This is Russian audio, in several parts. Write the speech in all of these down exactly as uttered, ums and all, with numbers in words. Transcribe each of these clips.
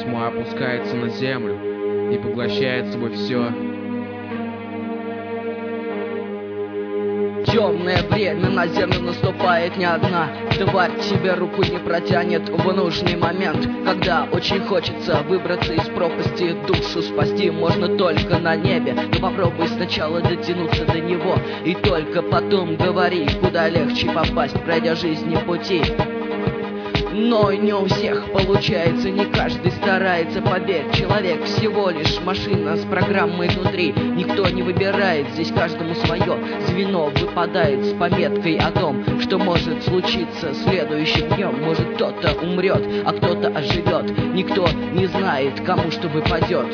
Тьма опускается на землю и поглощает собой все. Темное время на землю наступает не одна тварь, тебе руку не протянет в нужный момент. Когда очень хочется выбраться из пропасти, душу спасти можно только на небе. Но попробуй сначала дотянуться до него, и только потом говори, куда легче попасть, пройдя жизни пути. Но не у всех получается, не каждый старается, поверь. Человек всего лишь машина с программой внутри. Никто не выбирает, здесь каждому свое звено выпадает с пометкой о том, что может случиться следующим днем. Может, кто-то умрет, а кто-то оживет. Никто не знает, кому что выпадет.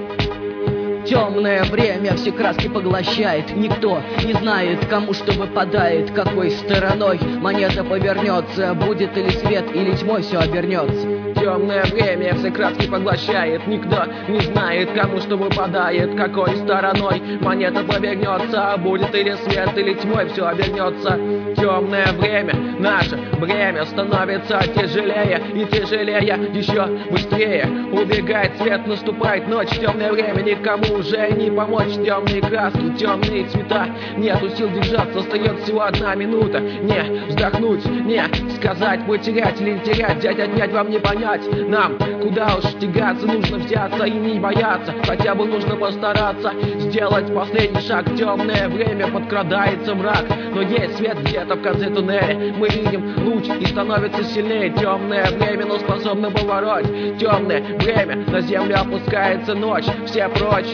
Темное время все краски поглощает. Никто не знает, кому что выпадает, какой стороной монета повернется. Будет или свет, или тьмой все обернется. Темное время все краски поглощает. Никто не знает, кому что выпадает, какой стороной монета повернется. Будет или свет, или тьмой все обернется. Темное время, наше бремя становится тяжелее и тяжелее, еще быстрее. Убегает свет, наступает ночь. Темное время, никому уже не помочь. Темные краски, темные цвета. Нету сил держаться, остается всего одна минута. Не вздохнуть, не сказать, потерять или терять, взять, отнять, вам не понять. Нам куда уж тягаться, нужно взяться и не бояться. Хотя бы нужно постараться сделать последний шаг. Темное время, подкрадается мрак, но есть свет где-то в конце туннеля. Мы видим луч и становится сильнее. Темное время, но способно побороть. Темное время, на землю опускается ночь. Все прочь.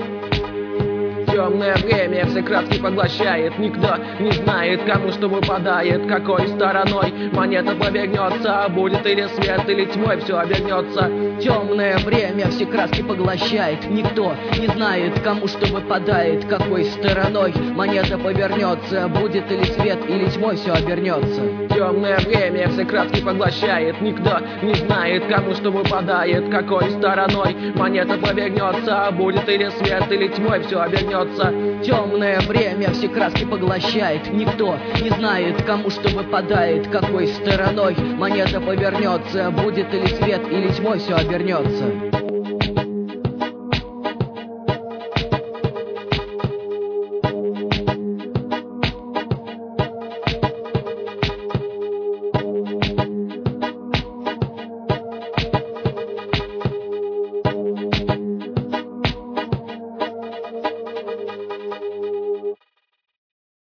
Темное время все краски поглощает. Никто не знает, кому что выпадает, какой стороной монета повернется. Будет или свет, или тьмой все обернется. Темное время все краски поглощает. Никто не знает, кому что выпадает, какой стороной монета повернется. Будет или свет, или тьмой все обернется. Темное время все краски поглощает. Никто не знает, кому что выпадает, какой стороной монета повернется. Будет или свет, или тьмой все обернется. Темное время все краски поглощает. Никто не знает, кому что выпадает, какой стороной монета повернется. Будет или свет, или тьмой все обернется.